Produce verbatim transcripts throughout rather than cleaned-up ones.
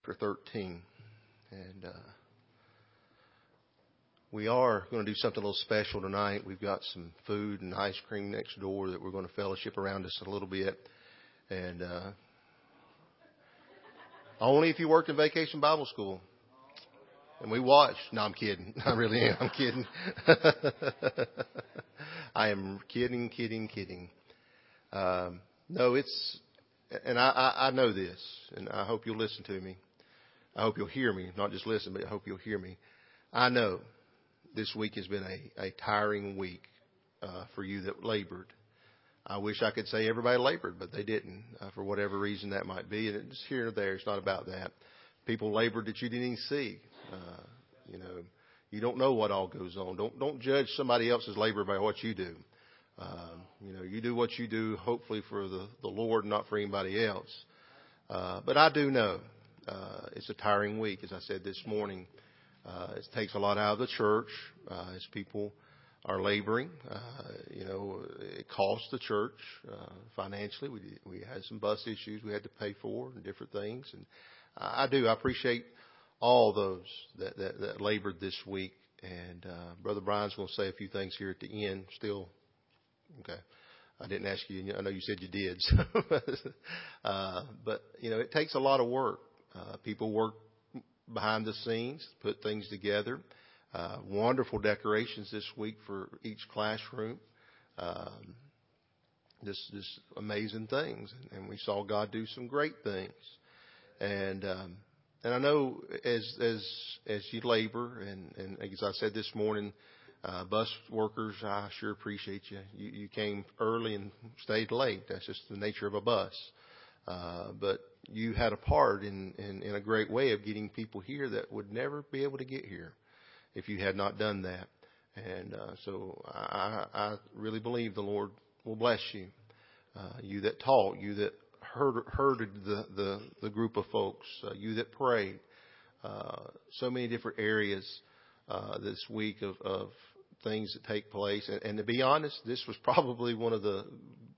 chapter thirteen. And uh, we are going to do something a little special tonight. We've got some food and ice cream next door that we're going to fellowship around us a little bit. And uh, only if you worked in Vacation Bible School. And we watched. No, I'm kidding. I really am. I'm kidding. I am kidding, kidding, kidding. Um, no, it's, and I, I, I know this, and I hope you'll listen to me. I hope you'll hear me, not just listen, but I hope you'll hear me. I know this week has been a, a tiring week uh, for you that labored. I wish I could say everybody labored, but they didn't, uh, for whatever reason that might be. And it's here or there. It's not about that. People labored that you didn't even see. Uh, you know, you don't know what all goes on. Don't don't judge somebody else's labor by what you do. Um, you know, you do what you do, hopefully for the, the Lord, not for anybody else. Uh, but I do know uh, it's a tiring week, as I said this morning. Uh, it takes a lot out of the church uh, as people are laboring. Uh, you know, it costs the church uh, financially. We we had some bus issues we had to pay for and different things. And I, I do. I appreciate all those that, that, that labored this week. And uh, Brother Brian's going to say a few things here at the end. Still, okay. I didn't ask you. I know you said you did. So uh, but, you know, it takes a lot of work. Uh, people work behind the scenes, put things together. Uh, wonderful decorations this week for each classroom. Um, just, just amazing things. And we saw God do some great things. And, um, and I know as, as, as you labor, and, and as I said this morning, uh, bus workers, I sure appreciate you. You, you came early and stayed late. That's just the nature of a bus. Uh, but you had a part in, in, in a great way of getting people here that would never be able to get here if you had not done that. And uh, so I, I really believe the Lord will bless you. Uh, you that taught, you that heard, herded the, the, the group of folks, uh, you that prayed. Uh, so many different areas uh, this week of, of things that take place. And, and to be honest, this was probably one of the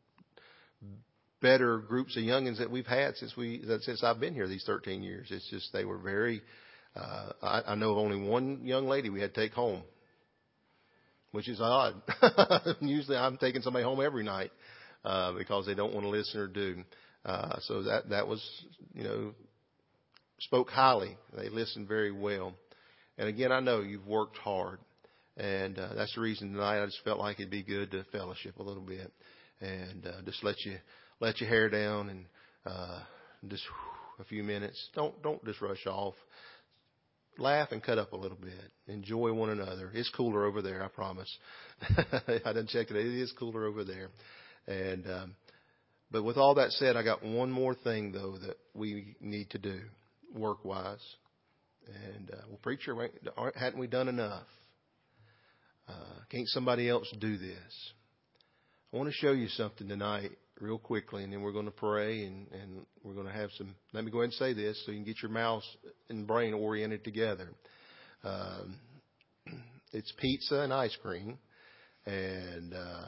better groups of youngins that we've had since we since I've been here these thirteen years. It's just they were very. Uh, I, I know of only one young lady we had to take home, which is odd. Usually I'm taking somebody home every night uh, because they don't want to listen or do. Uh, so that that was, you know, spoke highly. They listened very well. And again, I know you've worked hard, and uh, that's the reason tonight I just felt like it'd be good to fellowship a little bit and uh, just let you. Let your hair down and uh, just whew, a few minutes. Don't don't just rush off. Laugh and cut up a little bit. Enjoy one another. It's cooler over there, I promise. I didn't check it. It is cooler over there. And um, but with all that said, I got one more thing though that we need to do work wise. And uh, well, preacher, hadn't we done enough? Uh, can't somebody else do this? I want to show you something tonight real quickly, and then we're going to pray, and, and we're going to have some, let me go ahead and say this so you can get your mouse and brain oriented together. Um, it's pizza and ice cream, and uh,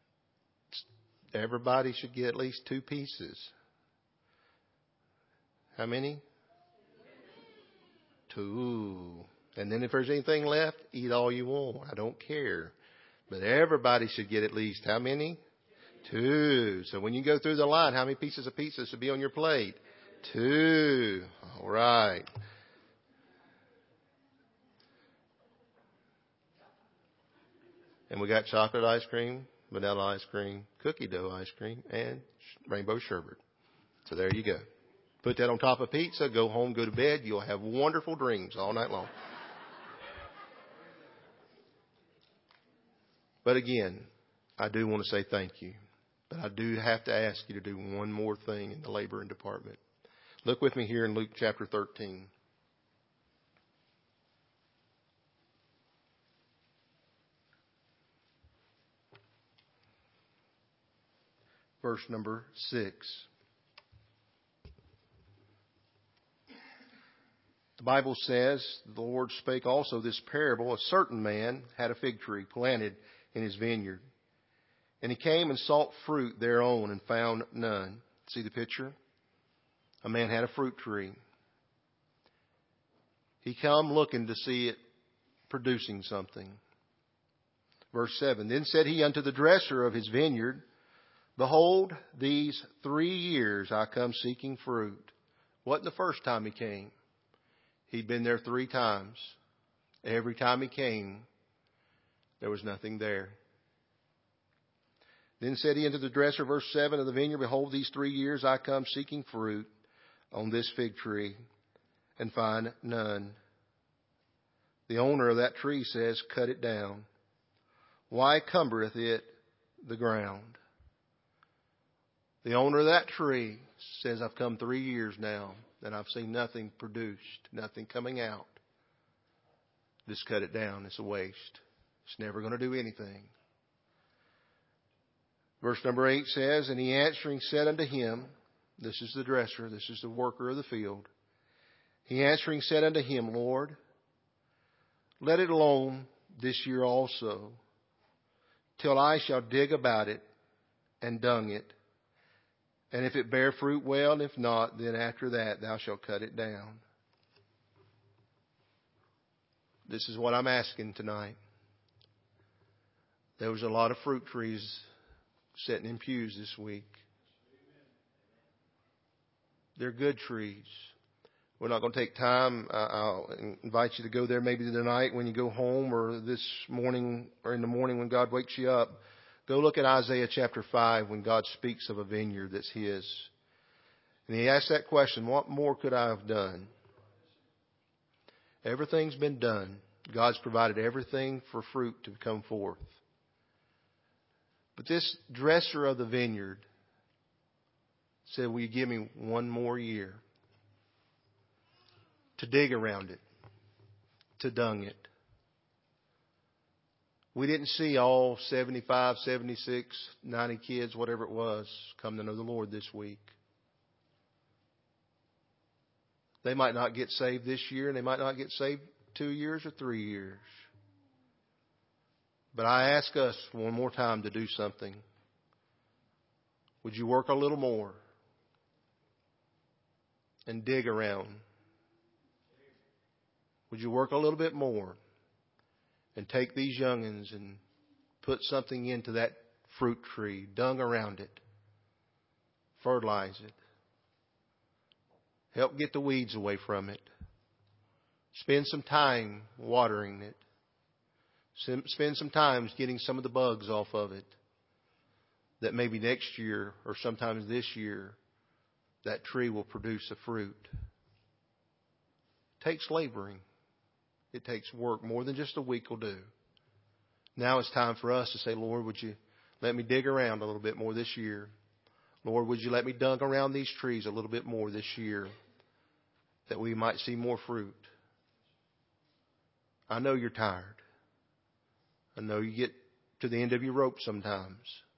everybody should get at least two pieces. How many? Two. And then if there's anything left, eat all you want. I don't care. But everybody should get at least how many? Two. So when you go through the line, how many pieces of pizza should be on your plate? Two. All right. And we got chocolate ice cream, vanilla ice cream, cookie dough ice cream, and rainbow sherbet. So there you go. Put that on top of pizza, go home, go to bed. You'll have wonderful dreams all night long. But again, I do want to say thank you. But I do have to ask you to do one more thing in the laboring department. Look with me here in Luke chapter thirteen. Verse number six. The Bible says, the Lord spake also this parable. A certain man had a fig tree planted in his vineyard. And he came and sought fruit thereon and found none. See the picture? A man had a fruit tree. He come looking to see it producing something. Verse seven, then said he unto the dresser of his vineyard, behold, these three years I come seeking fruit. Wasn't the first time he came. He'd been there three times. Every time he came, there was nothing there. Then said he unto the dresser, verse seven of the vineyard, behold, these three years I come seeking fruit on this fig tree, and find none. The owner of that tree says, cut it down. Why cumbereth it the ground? The owner of that tree says, I've come three years now, and I've seen nothing produced, nothing coming out. Just cut it down. It's a waste. It's never going to do anything. Verse number eight says, and he answering said unto him, this is the dresser, this is the worker of the field. He answering said unto him, Lord, let it alone this year also, till I shall dig about it and dung it. And if it bear fruit, well, and if not, then after that thou shalt cut it down. This is what I'm asking tonight. There was a lot of fruit trees sitting in pews this week. They're good trees. We're not going to take time. I'll invite you to go there maybe tonight when you go home, or this morning, or in the morning when God wakes you up. Go look at Isaiah chapter five when God speaks of a vineyard that's His. And He asks that question, what more could I have done? Everything's been done. God's provided everything for fruit to come forth. But this dresser of the vineyard said, will you give me one more year to dig around it, to dung it? We didn't see all seventy-five, seventy-six, ninety kids, whatever it was, come to know the Lord this week. They might not get saved this year, and they might not get saved two years or three years. But I ask us one more time to do something. Would you work a little more and dig around? Would you work a little bit more and take these youngins and put something into that fruit tree, dung around it, fertilize it, help get the weeds away from it, spend some time watering it, spend some time getting some of the bugs off of it, that maybe next year or sometimes this year that tree will produce a fruit. It takes laboring. It takes work. More than just a week will do. Now it's time for us to say, Lord, would you let me dig around a little bit more this year? Lord, would you let me dung around these trees a little bit more this year, that we might see more fruit? I know you're tired. I know you get to the end of your rope sometimes.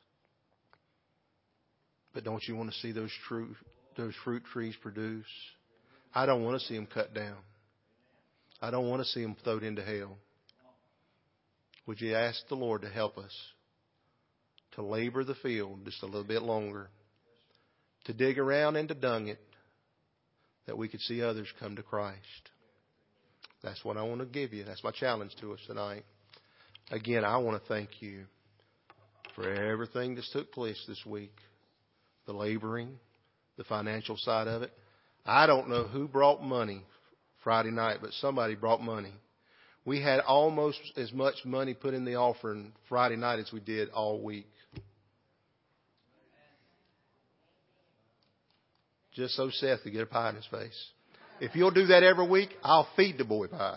But don't you want to see those true, those fruit trees produce? I don't want to see them cut down. I don't want to see them thrown into hell. Would you ask the Lord to help us to labor the field just a little bit longer, to dig around and to dung it, that we could see others come to Christ? That's what I want to give you. That's my challenge to us tonight. Again, I want to thank you for everything that's took place this week. The laboring, the financial side of it. I don't know who brought money Friday night, but somebody brought money. We had almost as much money put in the offering Friday night as we did all week. Just so Seth could get a pie in his face. If you'll do that every week, I'll feed the boy pie.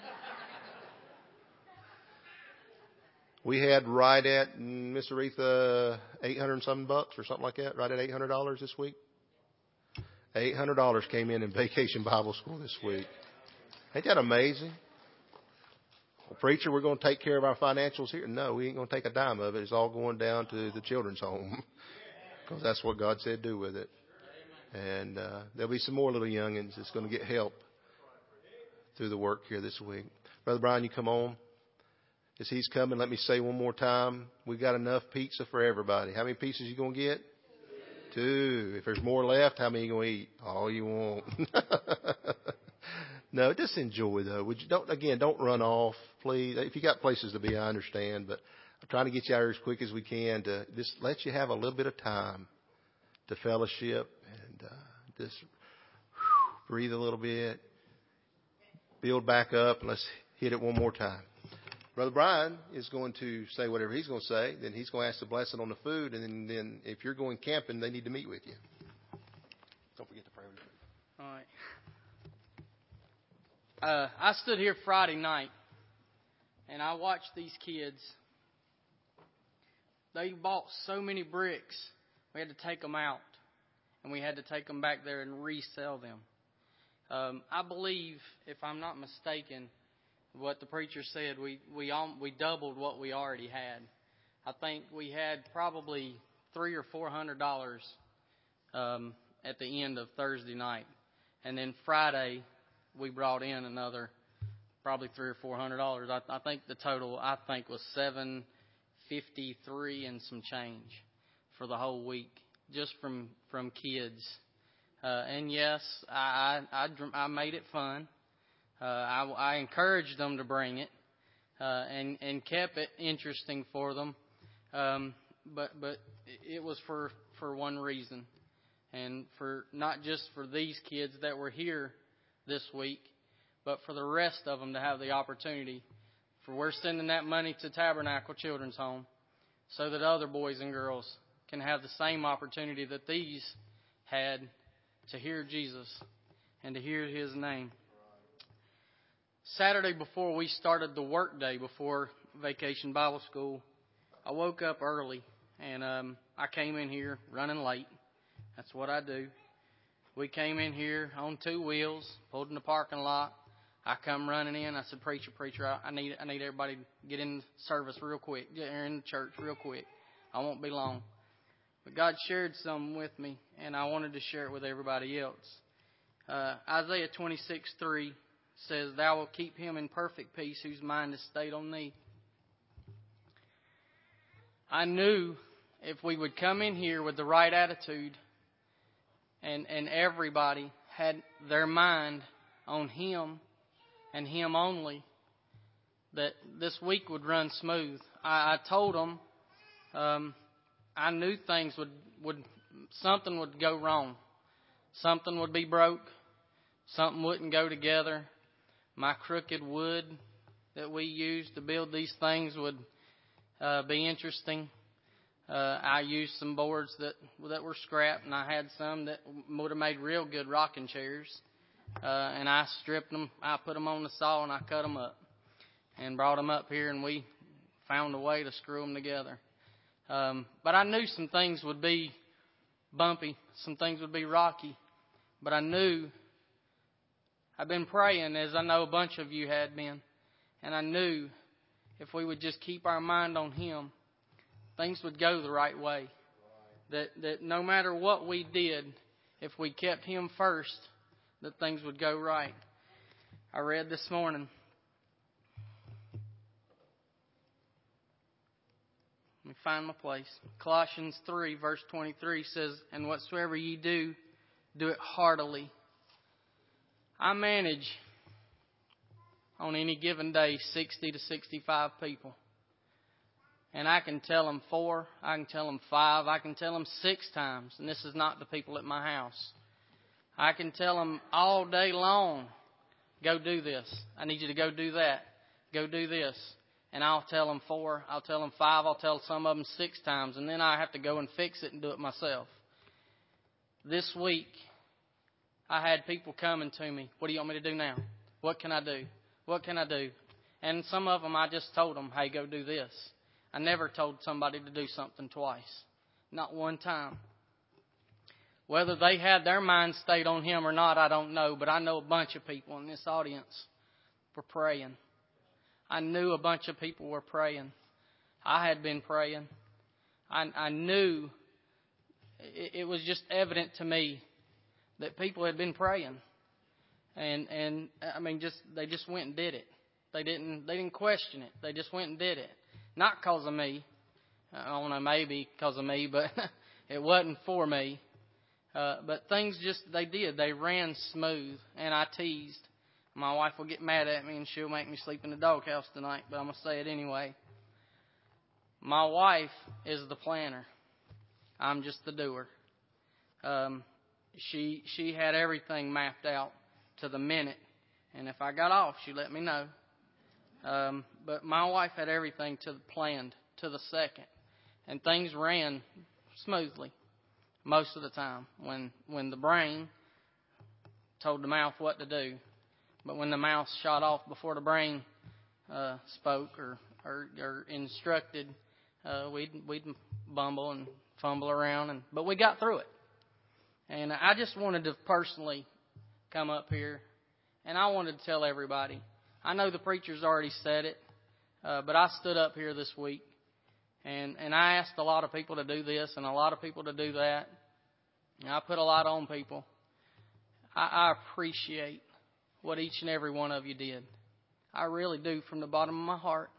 We had right at, Miss Aretha, eight hundred and something bucks or something like that, right at eight hundred dollars this week. eight hundred dollars came in in Vacation Bible School this week. Ain't that amazing? Well, preacher, we're going to take care of our financials here. No, we ain't going to take a dime of it. It's all going down to the children's home, because that's what God said do with it. And uh, there'll be some more little youngins that's going to get help through the work here this week. Brother Brian, you come on. As he's coming, let me say one more time, we got enough pizza for everybody. How many pieces you going to get? Two. If there's more left, how many you going to eat? All you want. No, just enjoy though. Would you don't again? Don't run off, please. If you got places to be, I understand, but I'm trying to get you out here as quick as we can to just let you have a little bit of time to fellowship and uh, just whew, breathe a little bit, build back up, and let's hit it one more time. Brother Brian is going to say whatever he's going to say. Then he's going to ask the blessing on the food, and then, then if you're going camping, they need to meet with you. Don't forget to pray over the food. All right. Uh, I stood here Friday night, and I watched these kids. They bought so many bricks, we had to take them out, and we had to take them back there and resell them. Um, I believe, if I'm not mistaken, what the preacher said, we we all, we doubled what we already had. I think we had probably three or four hundred dollars um, at the end of Thursday night, and then Friday we brought in another probably three or four hundred dollars. I, I think the total I think was seven fifty three and some change for the whole week, just from from kids. Uh, and yes, I, I I I made it fun. Uh, I, I encouraged them to bring it, uh, and and kept it interesting for them. Um, but but it was for for one reason, and for not just for these kids that were here this week, but for the rest of them to have the opportunity. For we're sending that money to Tabernacle Children's Home so that other boys and girls can have the same opportunity that these had to hear Jesus and to hear His name. Saturday before we started the work day before Vacation Bible School, I woke up early and um, I came in here running late. That's what I do. We came in here on two wheels, pulled in the parking lot. I come running in. I said, "Preacher, preacher, I, I need I need everybody to get in service real quick, get in the church real quick. I won't be long." But God shared something with me, and I wanted to share it with everybody else. Uh, Isaiah twenty-six three says, "Thou wilt keep him in perfect peace whose mind is stayed on thee." I knew if we would come in here with the right attitude, and, and everybody had their mind on Him and Him only, that this week would run smooth. I, I told them um, I knew things would, would, something would go wrong. Something would be broke. Something wouldn't go together. My crooked wood that we used to build these things would uh, be interesting. Uh, I used some boards that that were scrap, and I had some that would have made real good rocking chairs. Uh, and I stripped them. I put them on the saw, and I cut them up and brought them up here, and we found a way to screw them together. Um, but I knew some things would be bumpy. Some things would be rocky. But I knew, I've been praying, as I know a bunch of you had been, and I knew if we would just keep our mind on Him, things would go the right way. That that no matter what we did, if we kept Him first, that things would go right. I read this morning. Let me find my place. Colossians three, verse twenty-three says, "And whatsoever ye do, do it heartily." I manage on any given day sixty to sixty-five people. And I can tell them four, I can tell them five, I can tell them six times. And this is not the people at my house. I can tell them all day long, go do this. I need you to go do that. Go do this. And I'll tell them four, I'll tell them five, I'll tell some of them six times. And then I have to go and fix it and do it myself. This week, I had people coming to me. "What do you want me to do now? What can I do? What can I do?" And some of them I just told them, "Hey, go do this." I never told somebody to do something twice. Not one time. Whether they had their mind stayed on Him or not, I don't know. But I know a bunch of people in this audience were praying. I knew a bunch of people were praying. I had been praying. I, I knew it, it was just evident to me that people had been praying. And, and I mean, just they just went and did it. They didn't, they didn't question it. They just went and did it. Not because of me. I don't know, maybe because of me, but it wasn't for me. Uh, but things just, they did. They ran smooth. And I teased. my wife will get mad at me and she'll make me sleep in the doghouse tonight, but I'm going to say it anyway. My wife is the planner. I'm just the doer. Um, she she had everything mapped out to the minute, and if I got off, she let me know. Um, but my wife had everything to the planned to the second, and things ran smoothly most of the time. When when the brain told the mouth what to do, but when the mouth shot off before the brain uh, spoke or, or or instructed, uh, we'd we'd bumble and fumble around, and but we got through it. And I just wanted to personally come up here, and I wanted to tell everybody. I know the preacher's already said it, uh, but I stood up here this week, and, and I asked a lot of people to do this and a lot of people to do that. And I put a lot on people. I, I appreciate what each and every one of you did. I really do, from the bottom of my heart.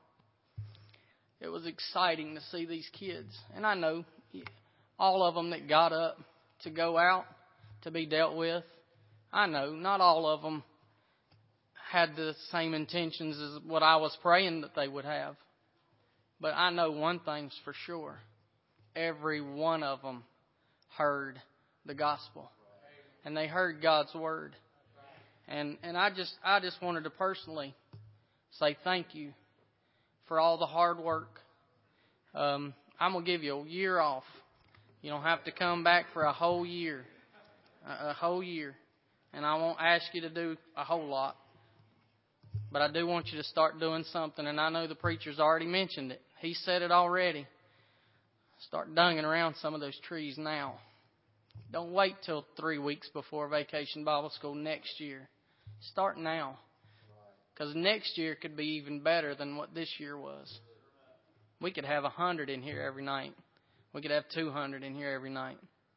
It was exciting to see these kids. And I know all of them that got up to go out to be dealt with, I know not all of them had the same intentions as what I was praying that they would have. But I know one thing's for sure. Every one of them heard the gospel. And they heard God's word. And and I just I just wanted to personally say thank you for all the hard work. Um, I'm going to give you a year off. You don't have to come back for a whole year. A, a whole year. And I won't ask you to do a whole lot. But I do want you to start doing something, and I know the preacher's already mentioned it. He said it already. Start dunging around some of those trees now. Don't wait till three weeks before Vacation Bible School next year. Start now. Because next year could be even better than what this year was. We could have one hundred in here every night. We could have two hundred in here every night.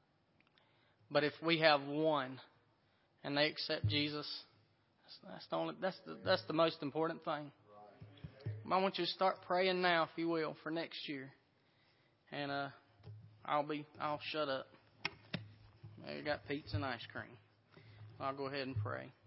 But if we have one, and they accept Jesus, That's the only, that's the, that's the most important thing. I want you to start praying now, if you will, for next year. And uh, I'll be, I'll shut up. I got pizza and ice cream. I'll go ahead and pray.